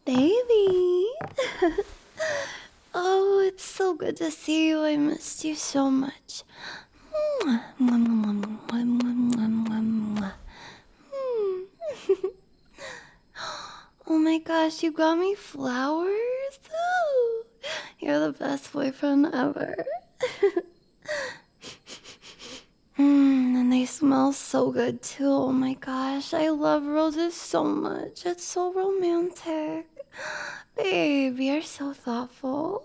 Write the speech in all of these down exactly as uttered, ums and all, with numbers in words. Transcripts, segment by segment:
Baby. Oh, it's so good to see you. I missed you so much. Mwah, mwah, mwah, mwah, mwah, mwah, mwah, mwah. Hmm. Oh my gosh, you got me flowers? Ooh, you're the best boyfriend ever. Mm, and they smell so good too. Oh my gosh, I love roses so much. It's so romantic. Babe, you're so thoughtful.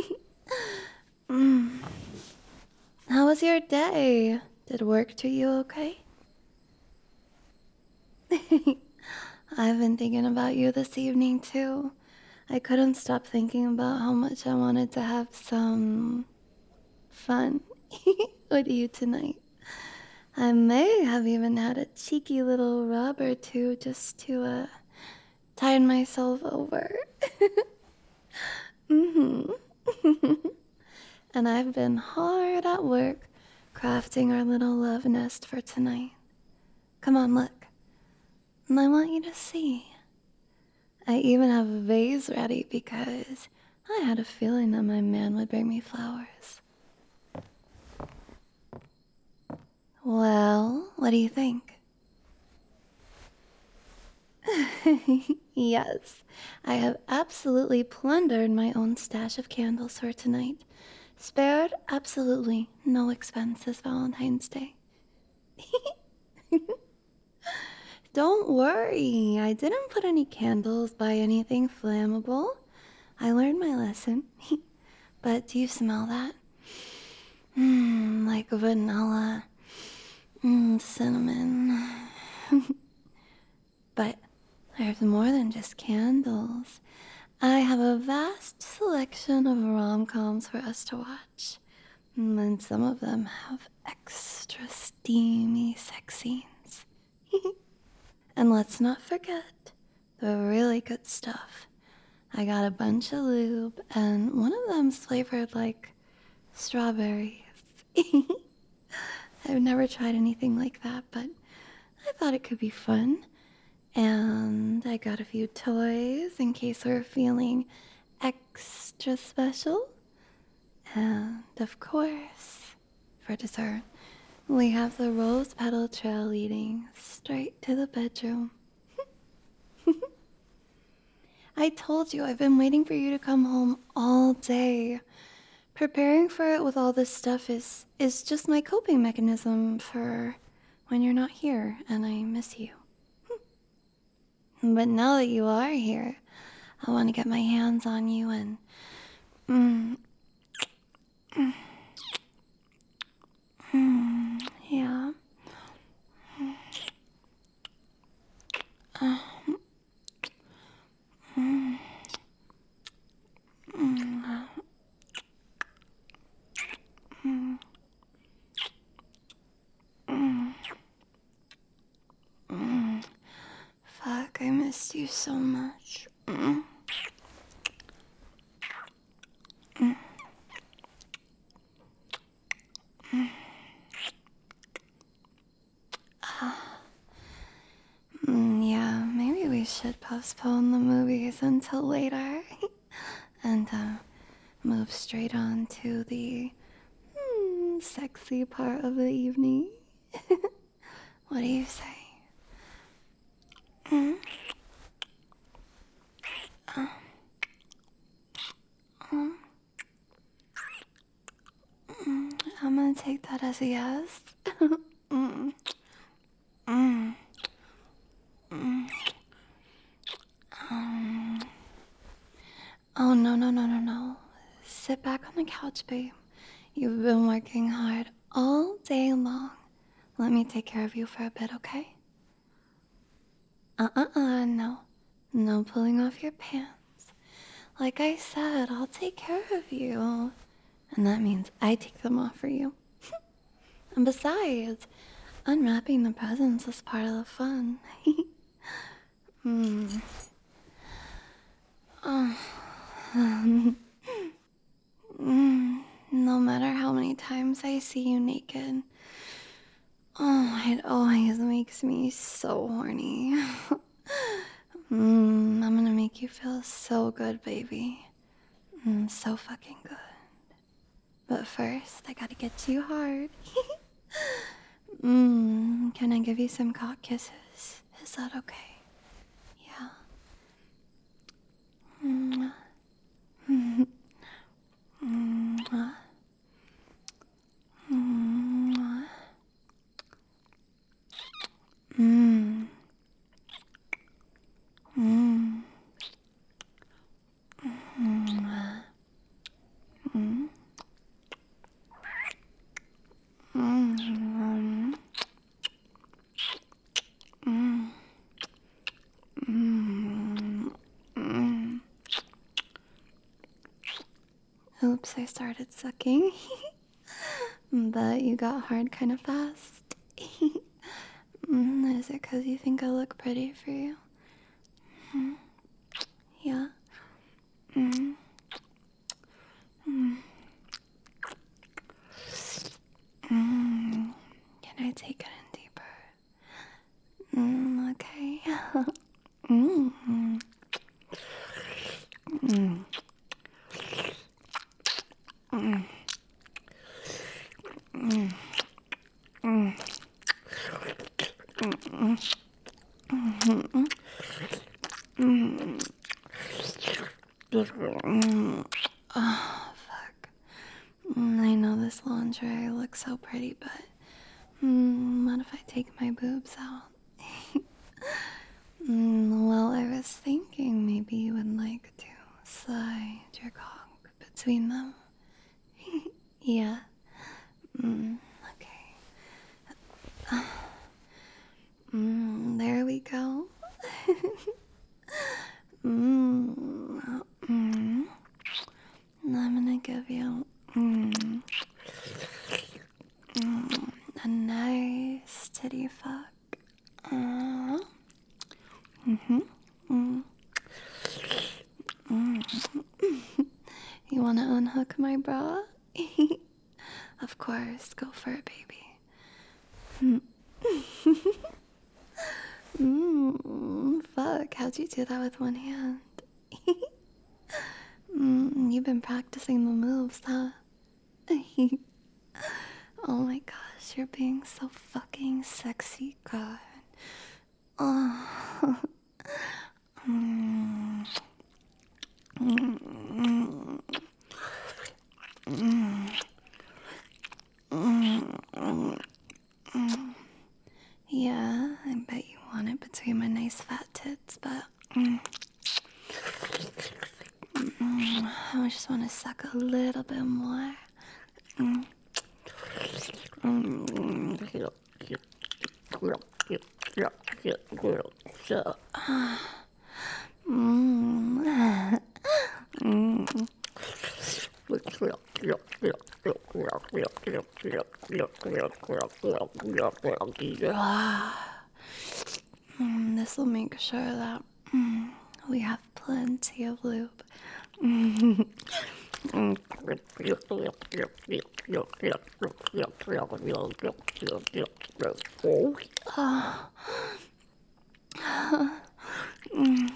mm. How was your day? Did work treat you okay? I've been thinking about you this evening too. I couldn't stop thinking about how much I wanted to have some fun with you tonight. I may have even had a cheeky little rub or two just to uh, tide myself over. mm-hmm. And I've been hard at work crafting our little love nest for tonight. Come on, look. And I want you to see. I even have a vase ready because I had a feeling that my man would bring me flowers. Well, what do you think? Yes, I have absolutely plundered my own stash of candles for tonight. Spared absolutely no expense this Valentine's Day. Don't worry, I didn't put any candles by anything flammable. I learned my lesson. But do you smell that? Mmm, like vanilla. Mmm, cinnamon. But there's more than just candles. I have a vast selection of rom-coms for us to watch. And some of them have extra steamy sex scenes. And let's not forget the really good stuff. I got a bunch of lube, and one of them's flavored like strawberries. I've never tried anything like that, but I thought it could be fun. And I got a few toys in case we're feeling extra special. And of course, for dessert, we have the rose petal trail leading straight to the bedroom. I told you I've been waiting for you to come home all day. Preparing for it with all this stuff is, is just my coping mechanism for when you're not here and I miss you. But now that you are here, I want to get my hands on you and... Mm, mm, mm, yeah. Uh, mm, mm, mm, mm, mm. Fuck, I missed you so much. Mm. Mm. Mm. Uh, mm, yeah, maybe we should postpone the movies until later and uh, move straight on to the mm, sexy part of the evening. What do you say? Mm? Uh, um, mm, I'm gonna take that as a yes. mm. Mm. Mm. Um. Oh, no, no, no, no, no. Sit back on the couch, babe. You've been working hard all day long. Let me take care of you for a bit, okay? Uh-uh-uh, no. No pulling off your pants. Like I said, I'll take care of you. And that means I take them off for you. And besides, unwrapping the presents is part of the fun. hmm. Oh. Um, mm, no matter how many times I see you naked, oh, it always makes me so horny. mm, I'm gonna make you feel so good, baby. Mm, so fucking good. But first, I gotta get you hard. Mmm, can I give you some cock kisses? Is that okay? Yeah. Mwah. Mwah. Mwah. Mwah. Mmm. Mmm. Mwah. Mm. Mm. Mm. Mm. Mm. Oops, I started sucking. But you got hard kind of fast. Mm, is it because you think I look pretty for you? Mm. Yeah. Mm. Mm. Mm. Can I take it in deeper? Mm, okay. mm. Mm. Mm. Mm. Mm. Mm. Mm. Mm. Mm. Oh, fuck. Mm, I know this lingerie looks so pretty, but mm, what if I take my boobs out? mm, well, I was thinking maybe you would like to slide your cock between them. yeah. Mm, okay. Mm, there we go. mm, mm. I'm gonna give you mm, mm, a nice titty fuck. Uh, mm-hmm. Mm, mm. You wanna unhook my bra? Of course, go for it, baby. mm, fuck, how'd you do that with one hand? mm, you've been practicing the moves, huh? oh my gosh, you're being so fucking sexy, God. Oh. mm. Mm. Mm. Mm. Mm. Yeah, I bet you want it between my nice fat tits, but mm. Mm. I just want to suck a little bit more. Mm. Mm. Mm. mm. Mm, this will make sure that mm, we have plenty of lube. Mm. oh. mm.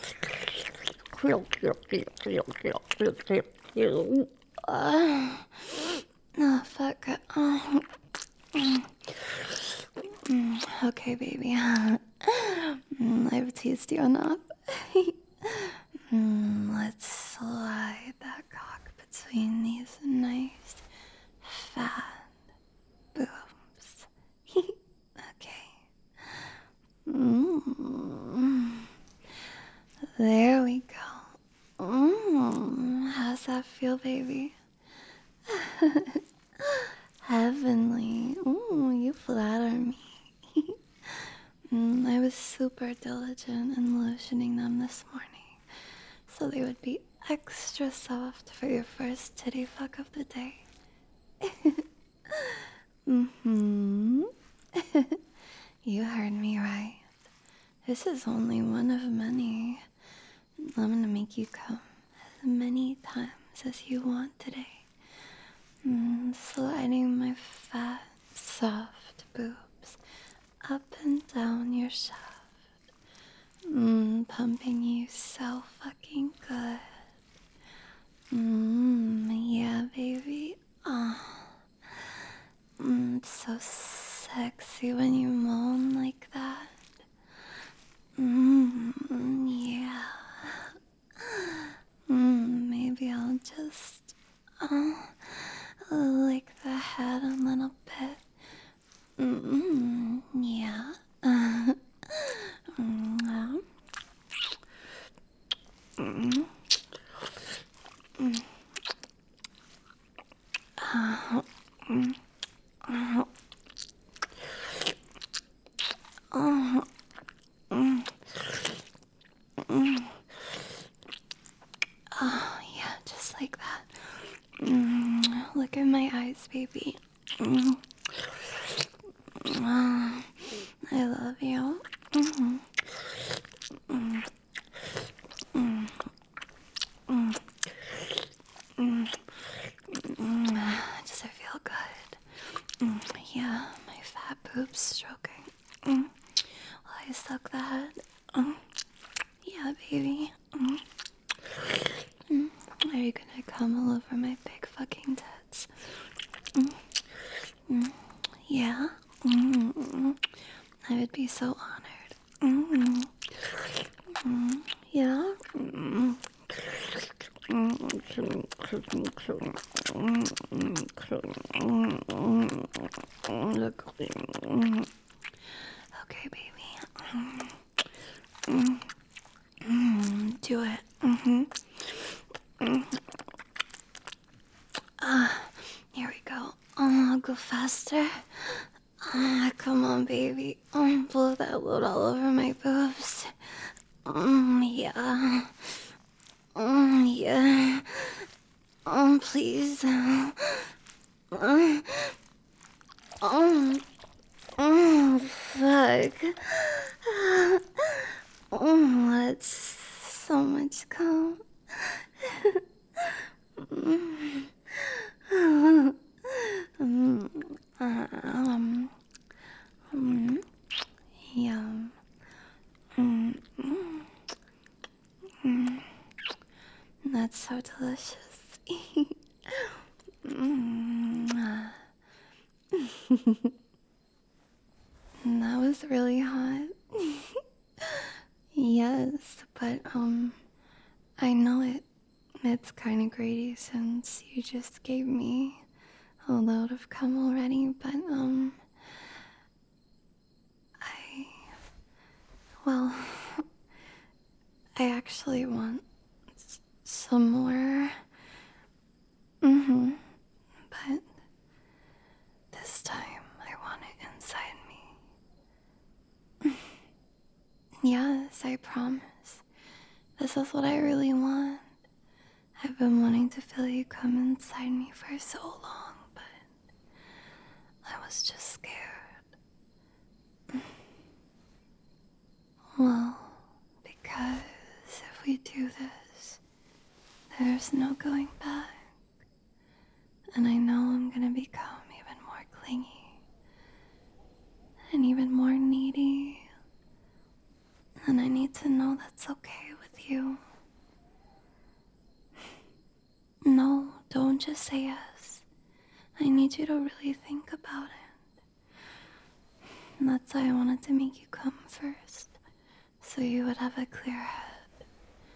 Uh, oh, fuck. Oh. Mm. Mm, okay, baby. mm, I've teased you enough. mm, let's slide that cock between these nice, fat boobs. okay. Mm. There we go. Mm. How's that feel, baby? Heavenly. Ooh, you flatter me. mm, I was super diligent in lotioning them this morning, so they would be extra soft for your first titty fuck of the day. mm-hmm. you heard me right. This is only one of many. I'm gonna make you come as many times as you want today. Mm, sliding my fat, soft boobs up and down your shaft. Mm, pumping you so fucking good. Mmm, yeah, baby. Oh, mm, it's so sexy when you moan like that. Mmm, yeah. Mm, maybe I'll just uh, lick the head a little bit. Mm, yeah. Uh, mm, mm, mm, uh, mm, uh, uh, mm, mm. Oh, yeah, just like that. Mm, look at my eyes, baby. Mm, oh, I love you. Mm, mm, mm, mm, mm, mm. Does it feel good? Mm, yeah, my fat boobs stroking. Mm, while I suck the head. Mm, yeah, baby. Mm, mm. Are you gonna come all over my big fucking tits? Mm, mm, yeah. Mm, mm, I would be so honored. Mm, mm, yeah. Mm, okay, baby. Mm, mm, do it. Mm-hmm. Mm. Ah, here we go. Oh, I'll go faster. Ah, come on, baby. Um, blow that load all over my boobs. Um, yeah. Um, yeah. Um, please. Um, um, um, fuck. Oh, that's so much cum. um, um, um, yum. Mm, mm, mm. That's so delicious. Mm. That was really hot. Yes, but um, I know it. It's kind of greedy since you just gave me a load of cum already. But um, I well, I actually want s- some more. Mm-hmm. But this time I want it inside me. Yes, I promise. This is what I really want. I've been wanting to feel you come inside me for so long, but I was just scared. Well, because if we do this, there's no going back. And I know I'm gonna become even more clingy and even more needy. And I need to know that's okay with you. No, don't just say yes. I need you to really think about it. And that's why I wanted to make you come first, so you would have a clear head.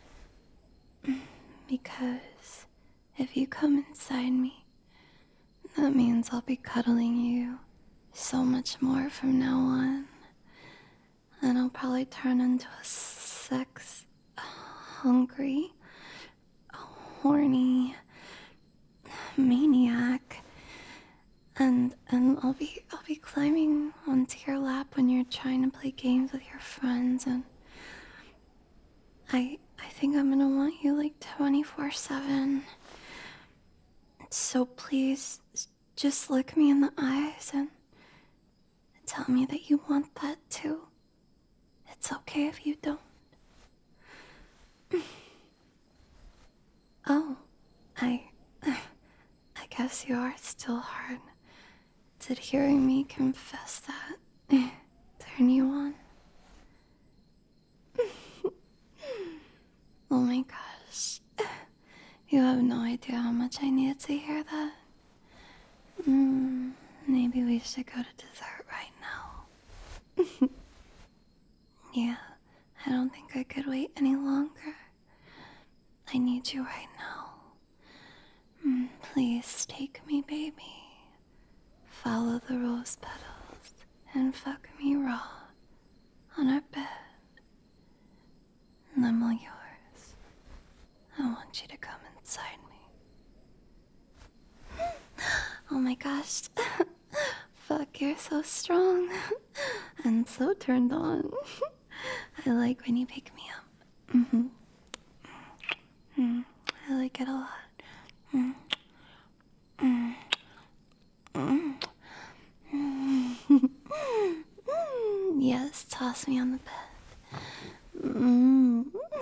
Because if you come inside me, that means I'll be cuddling you so much more from now on. And I'll probably turn into a sex hungry, horny maniac. And and I'll be I'll be climbing onto your lap when you're trying to play games with your friends, and I I think I'm gonna want you like twenty-four seven. So please just look me in the eyes and tell me that you want that too. It's okay if you don't. Oh, I I guess you are still hard. Did hearing me confess that turn you on? we should go to dessert right now. Yeah, I don't think I could wait any longer. I need you right now. Mm, please take me, baby. Follow the rose petals and fuck me raw on our bed. And I'm all yours. I want you to come inside me. Oh my gosh. Fuck, you're so strong. And so turned on. I like when you pick me up. Mm-hmm. Mm, I like it a lot. Mm. Mm. Mm. Mm. Yes, toss me on the bed. Mm.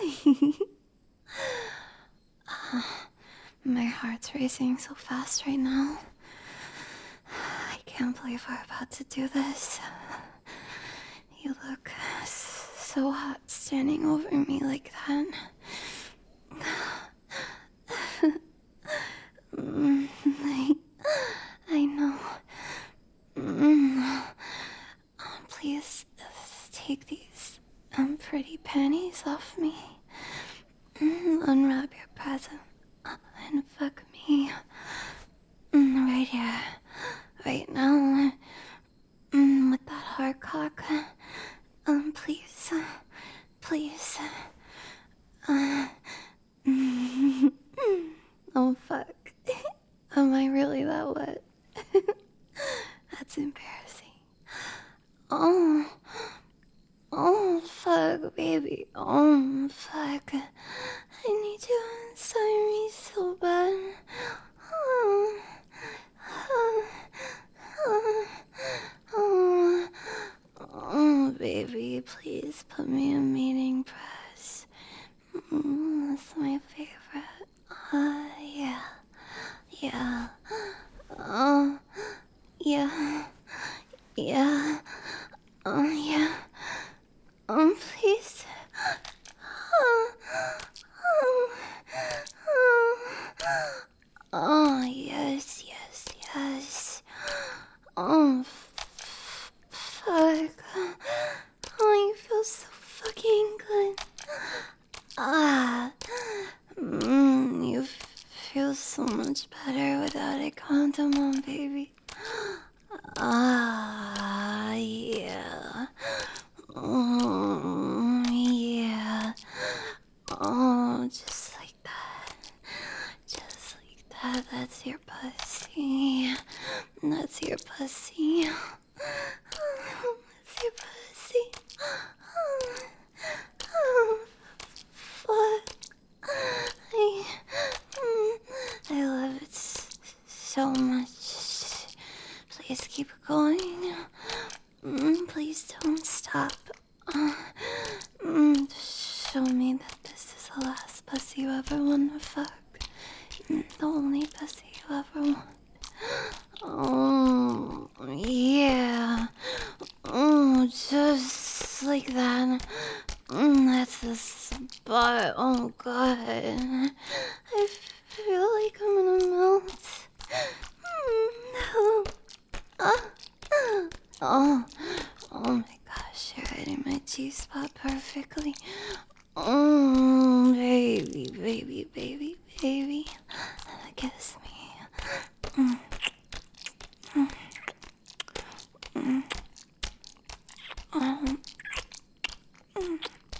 uh, my heart's racing so fast right now. I can't believe we're about to do this. You look so hot standing over me like that. Mm, I, I know. Mm. Oh, please take these um, pretty panties off me. Mm, unwrap your present and fuck me. Mm, right here, right now. Mm, with that hard cock. Um, please, please. Uh, mm, oh fuck. Am I really that wet? That's embarrassing. Oh. Oh, fuck, baby. Oh, fuck. I need you inside me so bad. Oh. Oh. Oh. Oh. Oh, baby, please put me in meeting press. Mm, that's my favorite. Uh, yeah. Yeah. Oh, yeah. Yeah. Oh, yeah. Um, please. Oh, oh, oh. Oh, yes, yes, yes. Oh, f- fuck. Oh, you feel so fucking good. Ah. Mm, you feel so much better without a condom on, baby. Ah, yeah. Oh, yeah. Oh, just like that. Just like that. That's your pussy. That's your pussy. Oh, that's your pussy. Oh, oh, fuck. I, mm, I love it s- so much. Please keep going. Mm, please don't stop. Uh, mm, show me that this is the last pussy you ever want to fuck. Mm, the only pussy you ever want. Oh, yeah. Oh, just like that. Mm, that's the spot. Oh, God. I feel like I'm gonna melt. Mm, no. Oh, oh, oh my gosh, you're hitting my G-spot perfectly. Oh, baby, baby, baby, baby. Kiss me. Mm. Mm. Mm. Oh. Mm.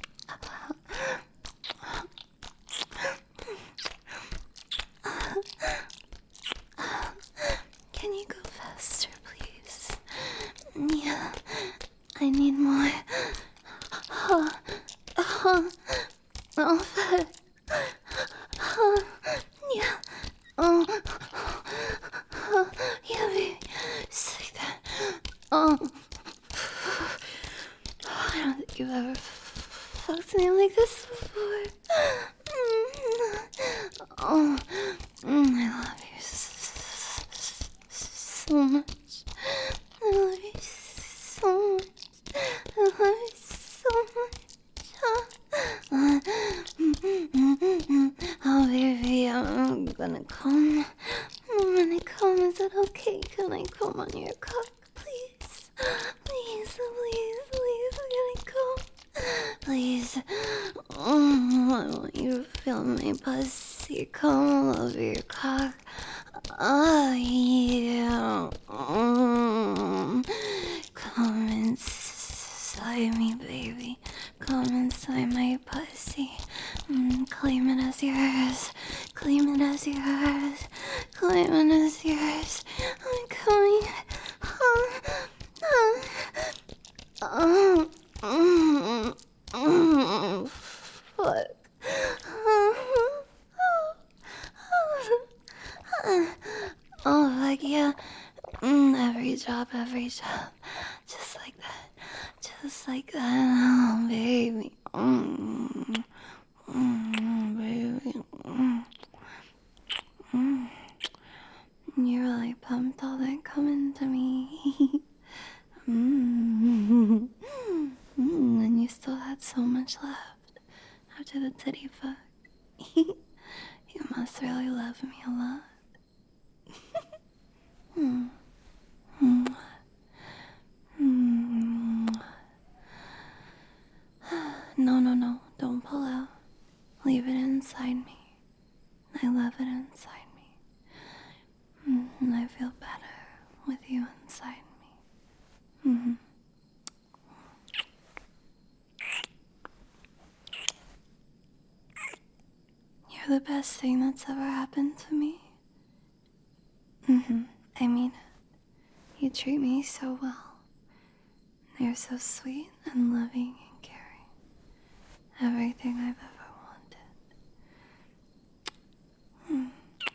Can you go faster, please? Yeah, I need more. Oh, oh, oh, fuck. Oh, yeah. Oh, oh, yeah, baby. Just like that. Oh, I don't think you've ever fucked me like this before. Oh, I love you so much. I love you so much. I love you so much. Oh, baby, I'm gonna come. I'm gonna come. Is it okay? Can I come on your cock? want you to feel my pussy come all over your cock. Oh, yeah. Mm. Come inside me, baby. Come inside my pussy. Mm, claim it as yours. Claim it as yours. Claim it as yours. I'm coming. Oh, oh, oh, mm, mm, fuck. Oh, oh, oh, fuck yeah. Mm, every job, every job. Just like that. Just like that. Oh, baby. Mm, mm, baby. Mm, mm. You're really pumped all that coming to me. mm. Mm, and you still had so much left after the titty fuck. You must really love me a lot. mm. Mm. Mm. No, no, no. Don't pull out. Leave it inside me. I love it inside me. Mm, and I feel better with you inside me. Mm-hmm. You're the best thing that's ever happened to me. Mm-hmm. I mean it. You treat me so well. You're so sweet and loving and caring. Everything I've ever wanted.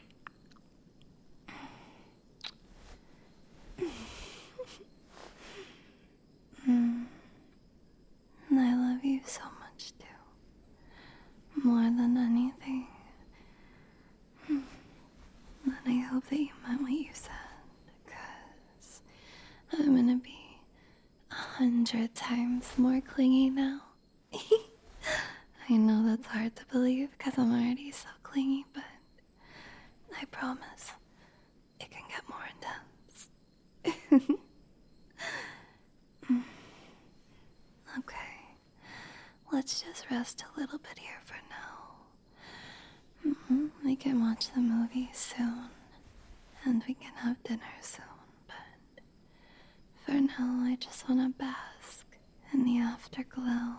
Mm. And I love you so much too. More than anything. Mm. And I hope that you meant what you said. Because I'm gonna be a hundred times more clingy now. I know that's hard to believe because I'm already so clingy, but I promise it can get more intense. Mm. Okay, let's just rest a little bit here for now. Mm-hmm. We can watch the movie soon, and we can have dinner soon, but for now I just want to bask in the afterglow.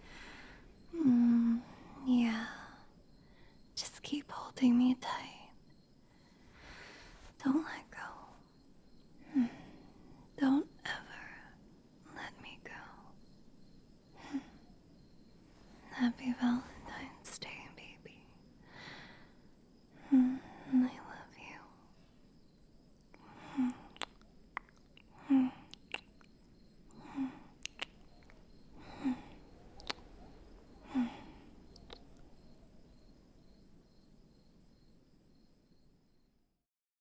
Mm, yeah. Just keep holding me tight. Don't let